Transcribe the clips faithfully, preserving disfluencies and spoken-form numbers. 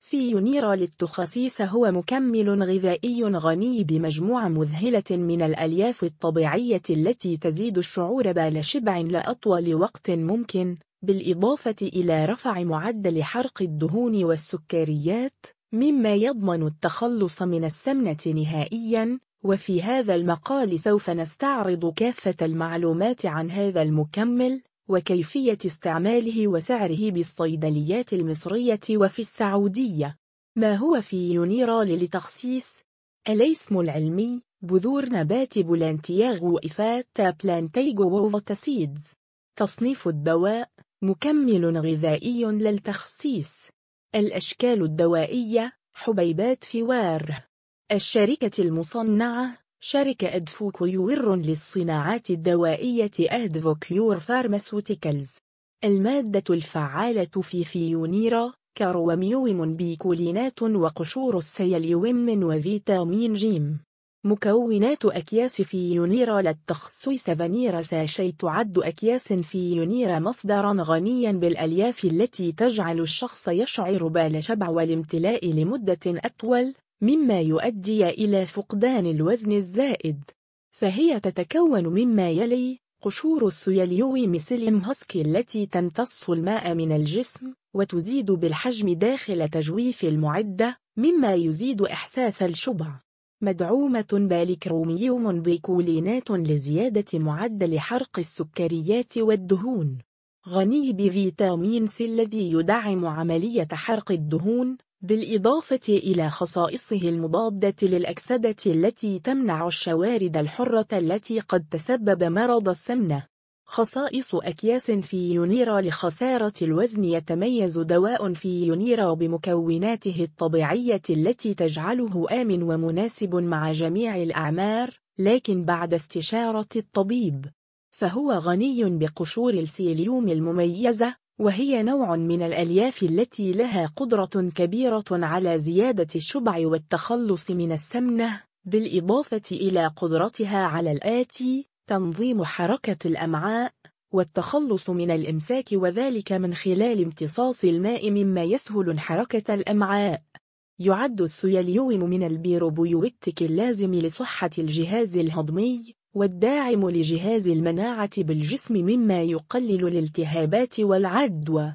فيونيرا للتخسيس هو مكمل غذائي غني بمجموعة مذهلة من الألياف الطبيعية التي تزيد الشعور بالشبع لأطول وقت ممكن، بالإضافة إلى رفع معدل حرق الدهون والسكريات، مما يضمن التخلص من السمنة نهائياً. وفي هذا المقال سوف نستعرض كافة المعلومات عن هذا المكمل وكيفية استعماله وسعره بالصيدليات المصرية وفي السعودية. ما هو فيونيرا للتخسيس؟ الاسم العلمي: بذور نبات بولانتياغو إفاتا بلانتيغو ووفتا سيدز. تصنيف الدواء: مكمل غذائي للتخسيس. الأشكال الدوائية: حبيبات فوار. الشركة المصنعة: شركة أدفوكيور للصناعات الدوائية أدفوكيور فارماسيوتيكالز. المادة الفعالة في فيونيرا: كروميوم بيكولينات وقشور السيليوم وفيتامين جيم. مكونات أكياس فيونيرا للتخسيس: فانيرا ساشي. تعد أكياس فيونيرا مصدراً غنياً بالألياف التي تجعل الشخص يشعر بالشبع والامتلاء لمدة أطول، مما يؤدي إلى فقدان الوزن الزائد. فهي تتكون مما يلي: قشور السيليوم سيليم هسكي التي تمتص الماء من الجسم وتزيد بالحجم داخل تجويف المعدة، مما يزيد إحساس الشبع. مدعومة بالكروميوم بيكولينات لزيادة معدل حرق السكريات والدهون. غني بفيتامين سي الذي يدعم عملية حرق الدهون، بالإضافة إلى خصائصه المضادة للأكسدة التي تمنع الشوارد الحرة التي قد تسبب مرض السمنة. خصائص أكياس فيونيرا لخسارة الوزن: يتميز دواء فيونيرا بمكوناته الطبيعية التي تجعله آمن ومناسب مع جميع الأعمار، لكن بعد استشارة الطبيب. فهو غني بقشور السيليوم المميزة، وهي نوع من الألياف التي لها قدرة كبيرة على زيادة الشبع والتخلص من السمنة، بالإضافة إلى قدرتها على الآتي: تنظيم حركة الأمعاء والتخلص من الإمساك، وذلك من خلال امتصاص الماء مما يسهل حركة الأمعاء. يعد السيليوم من البيروبيوتيك اللازم لصحة الجهاز الهضمي والداعم لجهاز المناعة بالجسم، مما يقلل الالتهابات والعدوى.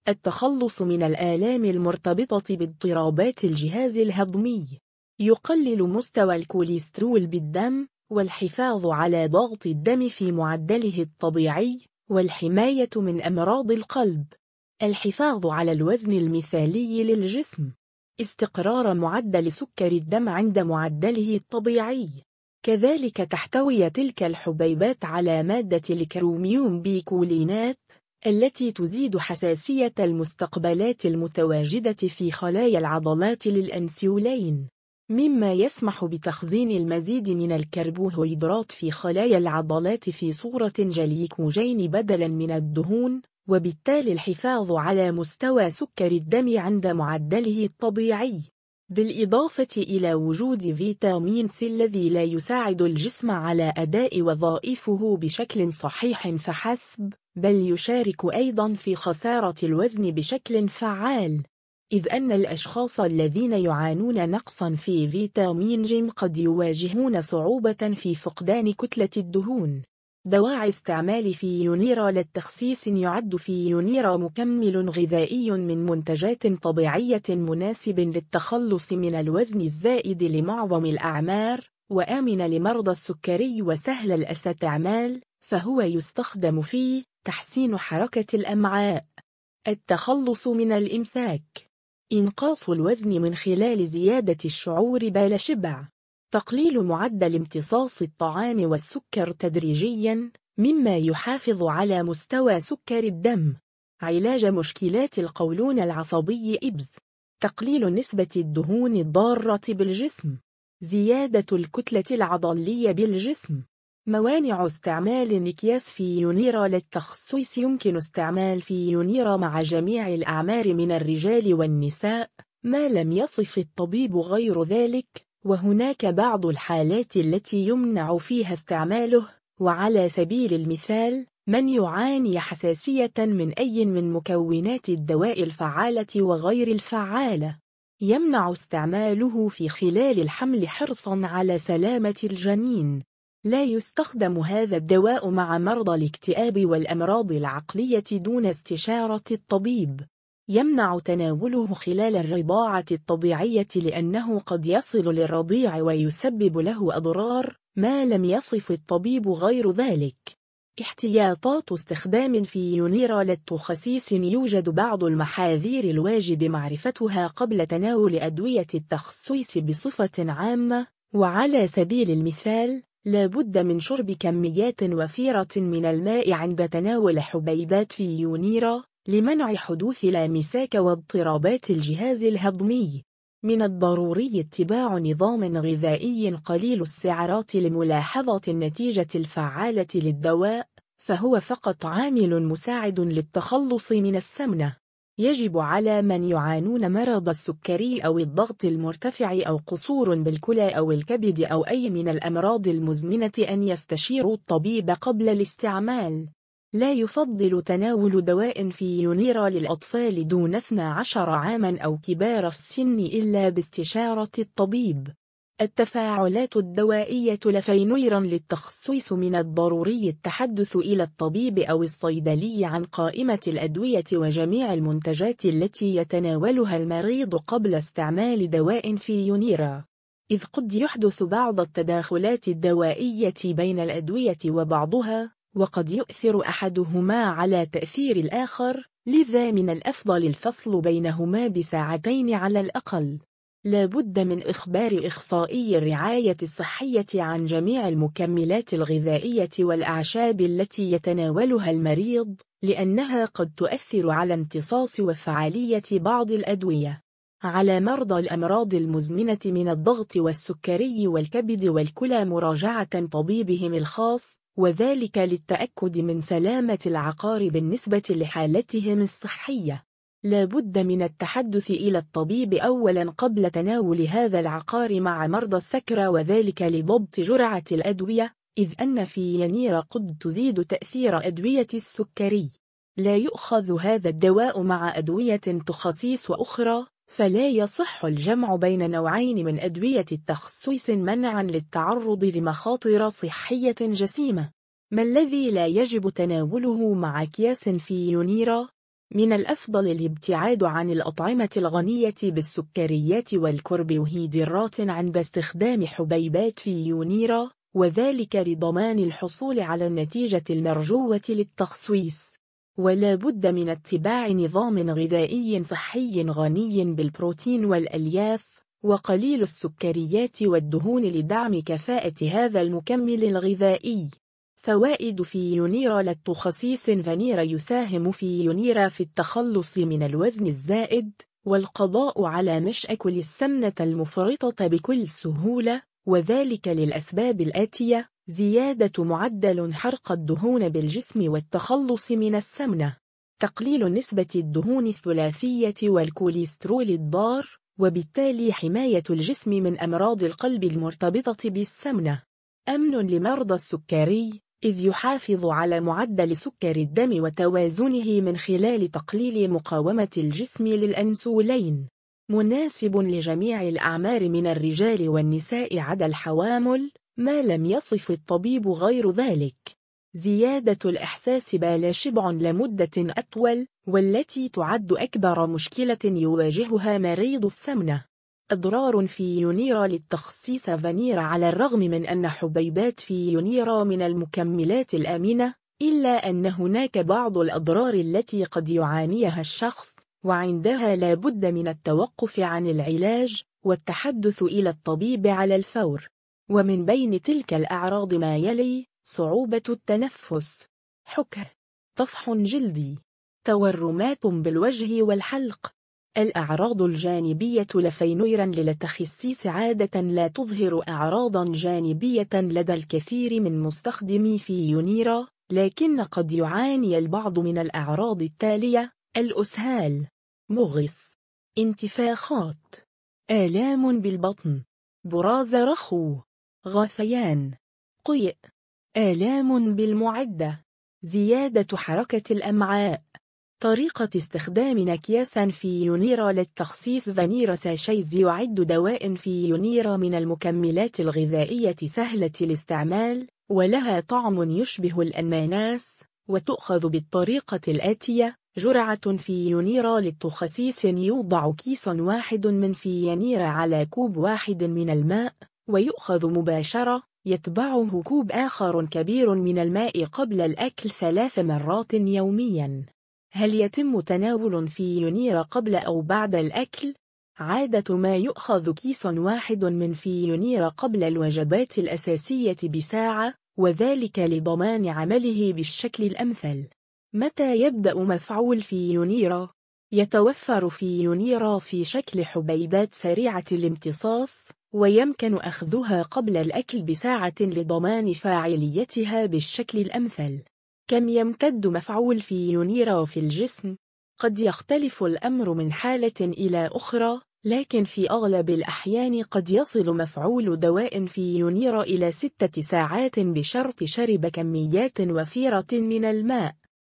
التخلص من الآلام المرتبطة باضطرابات الجهاز الهضمي. يقلل مستوى الكوليسترول بالدم والحفاظ على ضغط الدم في معدله الطبيعي والحماية من أمراض القلب. الحفاظ على الوزن المثالي للجسم. استقرار معدل سكر الدم عند معدله الطبيعي. كذلك تحتوي تلك الحبيبات على مادة الكروميوم بيكولينات التي تزيد حساسية المستقبلات المتواجدة في خلايا العضلات للأنسولين، مما يسمح بتخزين المزيد من الكربوهيدرات في خلايا العضلات في صورة جليكوجين بدلاً من الدهون، وبالتالي الحفاظ على مستوى سكر الدم عند معدله الطبيعي. بالإضافة إلى وجود فيتامين سي الذي لا يساعد الجسم على أداء وظائفه بشكل صحيح فحسب، بل يشارك أيضاً في خسارة الوزن بشكل فعال، إذ أن الأشخاص الذين يعانون نقصاً في فيتامين جيم قد يواجهون صعوبة في فقدان كتلة الدهون. دواعي استعمال فيونيرا للتخسيس: يعد فيونيرا مكمل غذائي من منتجات طبيعية مناسب للتخلص من الوزن الزائد لمعظم الأعمار، وآمن لمرضى السكري وسهل الاستعمال، فهو يستخدم في تحسين حركة الأمعاء، التخلص من الإمساك، إنقاص الوزن من خلال زيادة الشعور بالشبع، تقليل معدل امتصاص الطعام والسكر تدريجياً، مما يحافظ على مستوى سكر الدم، علاج مشكلات القولون العصبي إبز، تقليل نسبة الدهون الضارة بالجسم، زيادة الكتلة العضلية بالجسم. موانع استعمال أكياس فيونيرا للتخسيس: يمكن استعمال فيونيرا مع جميع الأعمار من الرجال والنساء، ما لم يصف الطبيب غير ذلك، وهناك بعض الحالات التي يمنع فيها استعماله، وعلى سبيل المثال من يعاني حساسية من أي من مكونات الدواء الفعالة وغير الفعالة. يمنع استعماله في خلال الحمل حرصاً على سلامة الجنين. لا يستخدم هذا الدواء مع مرضى الاكتئاب والأمراض العقلية دون استشارة الطبيب. يمنع تناوله خلال الرضاعة الطبيعية لأنه قد يصل للرضيع ويسبب له أضرار ما لم يصف الطبيب غير ذلك. احتياطات استخدام في يونيرا للتخسيس. يوجد بعض المحاذير الواجب معرفتها قبل تناول أدوية التخسيس بصفة عامة، وعلى سبيل المثال لا بد من شرب كميات وفيرة من الماء عند تناول حبيبات في يونيرا لمنع حدوث الامساك واضطرابات الجهاز الهضمي. من الضروري اتباع نظام غذائي قليل السعرات لملاحظة النتيجة الفعالة للدواء، فهو فقط عامل مساعد للتخلص من السمنة. يجب على من يعانون مرض السكري أو الضغط المرتفع أو قصور بالكلى أو الكبد أو أي من الأمراض المزمنة أن يستشيروا الطبيب قبل الاستعمال. لا يفضل تناول دواء في يونيرا للأطفال دون اثني عشر عاما أو كبار السن إلا باستشارة الطبيب. التفاعلات الدوائية لفينويرا للتخسيس. من الضروري التحدث إلى الطبيب أو الصيدلي عن قائمة الأدوية وجميع المنتجات التي يتناولها المريض قبل استعمال دواء في يونيرا، إذ قد يحدث بعض التداخلات الدوائية بين الأدوية وبعضها، وقد يؤثر أحدهما على تأثير الآخر، لذا من الأفضل الفصل بينهما بساعتين على الأقل. لا بد من إخبار إخصائي الرعاية الصحية عن جميع المكملات الغذائية والأعشاب التي يتناولها المريض، لأنها قد تؤثر على امتصاص وفعالية بعض الأدوية. على مرضى الأمراض المزمنة من الضغط والسكري والكبد والكلى مراجعة طبيبهم الخاص، وذلك للتأكد من سلامة العقار بالنسبة لحالتهم الصحية. لا بد من التحدث إلى الطبيب أولا قبل تناول هذا العقار مع مرضى السكرى، وذلك لضبط جرعة الأدوية، إذ أن في يونيرا قد تزيد تأثير أدوية السكري. لا يؤخذ هذا الدواء مع أدوية تخسيس أخرى، فلا يصح الجمع بين نوعين من أدوية التخسيس منعا للتعرض لمخاطر صحية جسيمة. ما الذي لا يجب تناوله مع أكياس في يونيرا؟ من الأفضل الابتعاد عن الأطعمة الغنية بالسكريات والكربوهيدرات عند استخدام حبيبات في يونيرا، وذلك لضمان الحصول على النتيجة المرجوة للتخسيس. ولا بد من اتباع نظام غذائي صحي غني بالبروتين والألياف وقليل السكريات والدهون لدعم كفاءة هذا المكمل الغذائي. فوائد في يونيرا للتخسيس. فانيرا يساهم في يونيرا في التخلص من الوزن الزائد والقضاء على مشاكل السمنة المفرطة بكل سهولة، وذلك للأسباب الآتية: زيادة معدل حرق الدهون بالجسم والتخلص من السمنة، تقليل نسبة الدهون الثلاثية والكوليسترول الضار، وبالتالي حماية الجسم من أمراض القلب المرتبطة بالسمنة، أمن لمرضى السكري إذ يحافظ على معدل سكر الدم وتوازنه من خلال تقليل مقاومة الجسم للأنسولين، مناسب لجميع الأعمار من الرجال والنساء عدا الحوامل ما لم يصف الطبيب غير ذلك، زيادة الإحساس بالشبع لمدة أطول والتي تعد أكبر مشكلة يواجهها مريض السمنة. أضرار في يونيرا للتخسيس. فانيرا على الرغم من أن حبيبات في يونيرا من المكملات الآمنة، إلا أن هناك بعض الأضرار التي قد يعانيها الشخص، وعندها لا بد من التوقف عن العلاج والتحدث إلى الطبيب على الفور. ومن بين تلك الأعراض ما يلي: صعوبة التنفس، حكة، طفح جلدي، تورمات بالوجه والحلق. الأعراض الجانبية لفينويرا للتخسيس عادة لا تظهر أعراضا جانبية لدى الكثير من مستخدمي في يونيرا، لكن قد يعاني البعض من الأعراض التالية: الإسهال، مغص، انتفاخات، آلام بالبطن، براز رخو، غثيان، قيء، آلام بالمعدة، زيادة حركة الأمعاء، طريقة استخدام أكياس فيونيرا للتخسيس. فانيرا ساشيز يعد دواء فيونيرا من المكملات الغذائية سهلة الاستعمال، ولها طعم يشبه الأناناس، وتؤخذ بالطريقة الآتية: جرعة فيونيرا للتخسيس. يوضع كيس واحد من فيونيرا على كوب واحد من الماء، ويؤخذ مباشرة، يتبعه كوب آخر كبير من الماء قبل الأكل ثلاث مرات يومياً. هل يتم تناول فيونيرا قبل أو بعد الأكل؟ عادة ما يؤخذ كيس واحد من فيونيرا قبل الوجبات الأساسية بساعة، وذلك لضمان عمله بالشكل الأمثل. متى يبدأ مفعول فيونيرا؟ يتوفر فيونيرا في شكل حبيبات سريعة الامتصاص، ويمكن أخذها قبل الأكل بساعة لضمان فاعليتها بالشكل الأمثل. كم يمتد مفعول فيونيرا في الجسم؟ قد يختلف الأمر من حالة إلى أخرى، لكن في أغلب الأحيان قد يصل مفعول دواء فيونيرا إلى ستة ساعات بشرط شرب كميات وفيرة من الماء.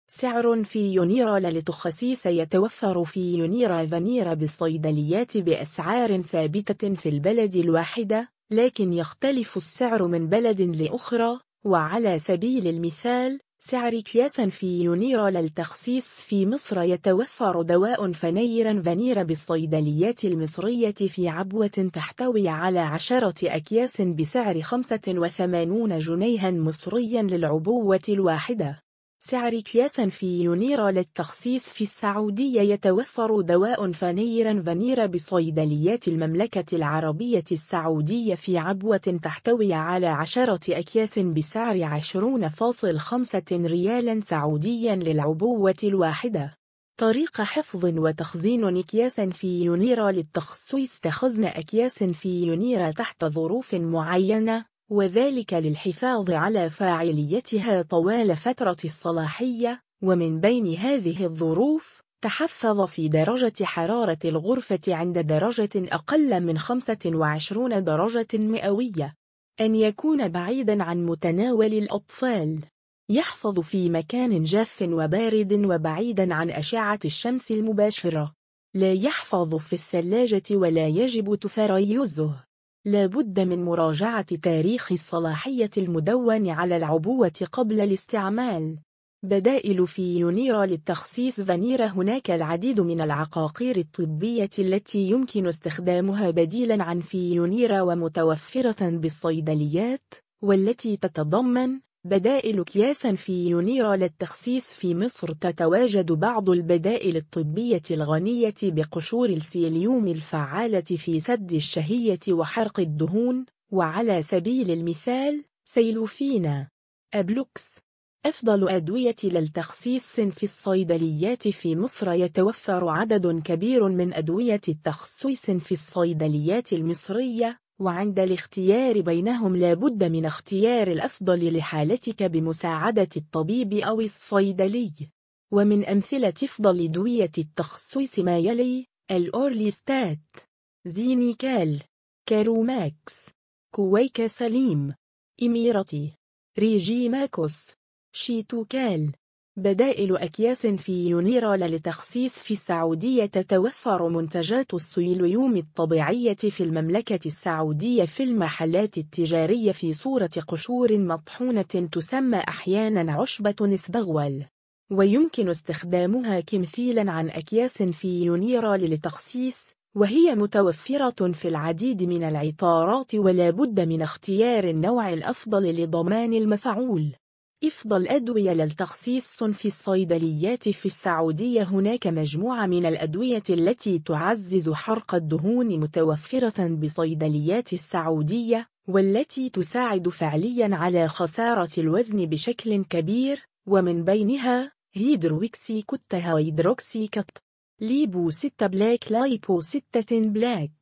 سعر فيونيرا للتخسيس. يتوفر فيونيرا فانيرا بالصيدليات بأسعار ثابتة في البلد الواحدة، لكن يختلف السعر من بلد لأخرى. وعلى سبيل المثال، سعر أكياس فيونيرا للتخسيس في مصر: يتوفر دواء فنيرا فانيرا بالصيدليات المصرية في عبوة تحتوي على عشرة أكياس بسعر خمسة وثمانين جنيها مصريا للعبوة الواحدة. سعر أكياس فيونيرا للتخسيس في السعودية: يتوفر دواء فنيرا فانيرا بصيدليات المملكة العربية السعودية في عبوة تحتوي على عشرة أكياس بسعر عشرين فاصلة خمسة ريالا سعوديا للعبوة الواحدة. طريقة حفظ وتخزين أكياس فيونيرا للتخسيس. تخزن أكياس فيونيرا تحت ظروف معينة، وذلك للحفاظ على فاعليتها طوال فترة الصلاحية، ومن بين هذه الظروف: تحفظ في درجة حرارة الغرفة عند درجة أقل من خمسة وعشرين درجة مئوية. أن يكون بعيداً عن متناول الأطفال. يحفظ في مكان جاف وبارد وبعيداً عن أشعة الشمس المباشرة. لا يحفظ في الثلاجة ولا يجب تفريزه. لا بد من مراجعة تاريخ الصلاحية المدون على العبوة قبل الاستعمال. بدائل فيونيرا للتخسيس. فانيرا: هناك العديد من العقاقير الطبية التي يمكن استخدامها بديلاً عن فيونيرا ومتوفرة بالصيدليات، والتي تتضمن بدائل أكياس فيونيرا للتخسيس. في مصر تتواجد بعض البدائل الطبية الغنية بقشور السيليوم الفعالة في سد الشهية وحرق الدهون، وعلى سبيل المثال: سيلوفينا، أبلوكس. أفضل أدوية للتخسيس في الصيدليات في مصر. يتوفر عدد كبير من أدوية التخسيس في الصيدليات المصرية، وعند الاختيار بينهم لا بد من اختيار الأفضل لحالتك بمساعدة الطبيب أو الصيدلي. ومن أمثلة أفضل أدوية التخسيس ما يلي: الأورليستات، زينيكال، كاروماكس، كويكا سليم، إميرتي، ريجيماكوس، شيتوكال. بدائل أكياس فيونيرا للتخسيس في السعودية. تتوفر منتجات السيليوم الطبيعية في المملكة السعودية في المحلات التجارية في صورة قشور مطحونة تسمى أحياناً عشبة إسبغول، ويمكن استخدامها كمثيلاً عن أكياس فيونيرا للتخسيس، وهي متوفرة في العديد من العطارات، ولا بد من اختيار النوع الأفضل لضمان المفعول. أفضل أدوية للتخسيس في الصيدليات في السعودية. هناك مجموعة من الأدوية التي تعزز حرق الدهون متوفرة بصيدليات السعودية، والتي تساعد فعليا على خسارة الوزن بشكل كبير، ومن بينها: هيدروكسي كوت هيدروكسي كت، ليبو ستة بلاك لايبو ستة بلاك،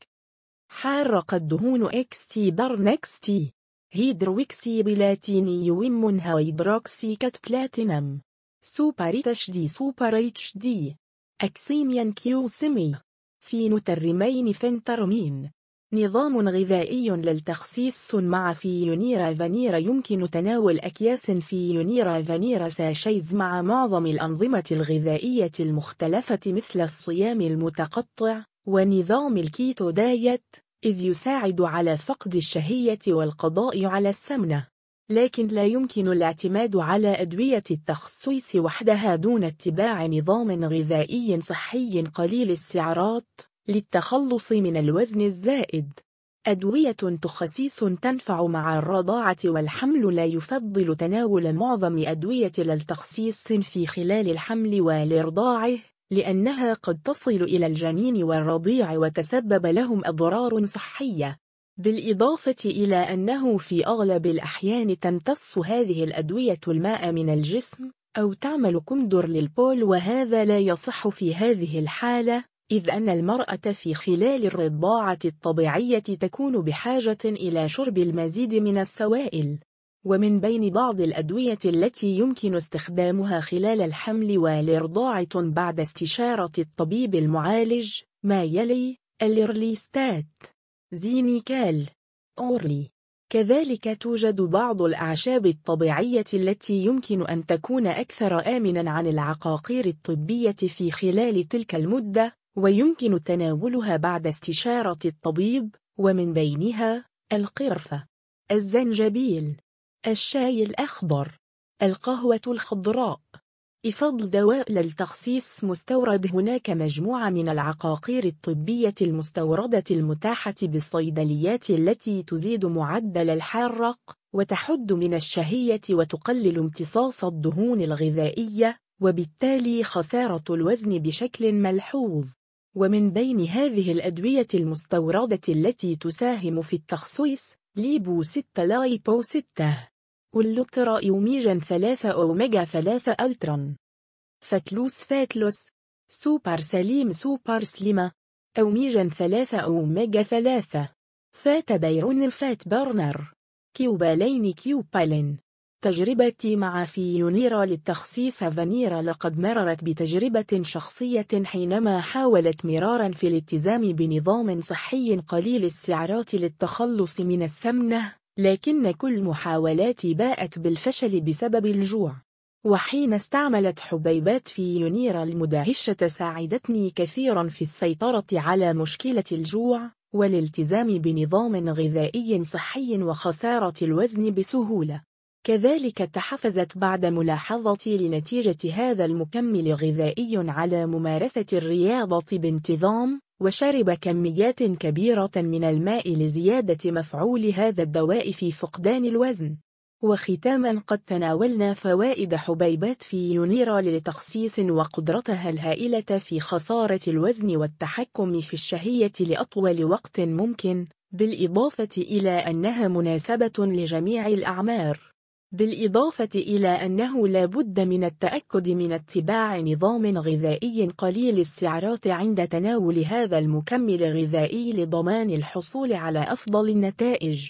حارق الدهون إكس تي برنكس تي، هيدروكسي بلاتينيوم هيدروكسي كات بلاتينم، سوبر اتش دي سوبر اتش دي، أكسيميان كيو سيمي، فينوترمين فنترمين. نظام غذائي للتخسيس مع فيونيرا فانيرا. يمكن تناول أكياس فيونيرا فانيرا ساشيز مع معظم الأنظمة الغذائية المختلفة مثل الصيام المتقطع ونظام الكيتو دايت، إذ يساعد على فقد الشهية والقضاء على السمنة. لكن لا يمكن الاعتماد على أدوية التخسيس وحدها دون اتباع نظام غذائي صحي قليل السعرات للتخلص من الوزن الزائد. أدوية تخسيس تنفع مع الرضاعة والحمل. لا يفضل تناول معظم أدوية التخسيس في خلال الحمل والإرضاع، لأنها قد تصل إلى الجنين والرضيع وتسبب لهم أضرار صحية. بالإضافة إلى أنه في أغلب الأحيان تمتص هذه الأدوية الماء من الجسم أو تعمل كندر للبول، وهذا لا يصح في هذه الحالة، إذ أن المرأة في خلال الرضاعة الطبيعية تكون بحاجة إلى شرب المزيد من السوائل. ومن بين بعض الأدوية التي يمكن استخدامها خلال الحمل والإرضاع بعد استشارة الطبيب المعالج ما يلي: الإرليستات، زينيكال، أورلي. كذلك توجد بعض الأعشاب الطبيعية التي يمكن أن تكون أكثر آمناً عن العقاقير الطبية في خلال تلك المدة، ويمكن تناولها بعد استشارة الطبيب، ومن بينها القرفة، الزنجبيل، الشاي الأخضر، القهوة الخضراء. إفضل دواء للتخسيس مستورد. هناك مجموعة من العقاقير الطبية المستوردة المتاحة بالصيدليات التي تزيد معدل الحرق وتحد من الشهية وتقلل امتصاص الدهون الغذائية، وبالتالي خسارة الوزن بشكل ملحوظ. ومن بين هذه الأدوية المستوردة التي تساهم في التخسيس: ليبو ستة لايبو ستة، واللوترا يوميجن ثلاثة أوميجا ثلاثة ألترون، فاتلوس فاتلوس، سوبر سليم سوبر سليمة، أوميجن ثلاثة أوميجا ثلاثة، فات بيرون فات برنر، كيوبالين كيوبالين. تجربتي مع فيونيرا للتخسيس فانيرا. لقد مررت بتجربة شخصية حينما حاولت مرارا في الالتزام بنظام صحي قليل السعرات للتخلص من السمنة، لكن كل محاولاتي باءت بالفشل بسبب الجوع. وحين استعملت حبيبات فيونيرا المدهشة ساعدتني كثيرا في السيطرة على مشكلة الجوع والالتزام بنظام غذائي صحي وخسارة الوزن بسهولة. كذلك تحفزت بعد ملاحظتي لنتيجة هذا المكمل غذائي على ممارسة الرياضة بانتظام، وشرب كميات كبيرة من الماء لزيادة مفعول هذا الدواء في فقدان الوزن. وختاما، قد تناولنا فوائد حبيبات فيونيرا للتخسيس وقدرتها الهائلة في خسارة الوزن والتحكم في الشهية لأطول وقت ممكن، بالإضافة إلى أنها مناسبة لجميع الأعمار. بالإضافة إلى أنه لا بد من التأكد من اتباع نظام غذائي قليل السعرات عند تناول هذا المكمل الغذائي لضمان الحصول على أفضل النتائج.